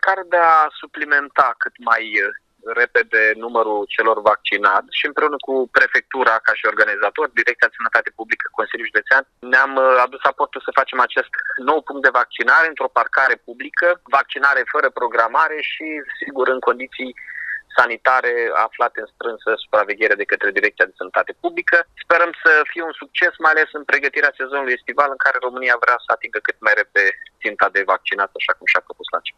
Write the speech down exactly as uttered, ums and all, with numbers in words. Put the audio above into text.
încercare de a suplimenta cât mai repede numărul celor vaccinați și împreună cu prefectura ca și organizator, Direcția de Sănătate Publică, Consiliul Județean, ne-am adus aportul să facem acest nou punct de vaccinare într-o parcare publică, vaccinare fără programare și, sigur, în condiții sanitare aflate în strânsă supraveghere de către Direcția de Sănătate Publică. Sperăm să fie un succes, mai ales în pregătirea sezonului estival, în care România vrea să atingă cât mai repede ținta de vaccinat, așa cum și-a propus la început.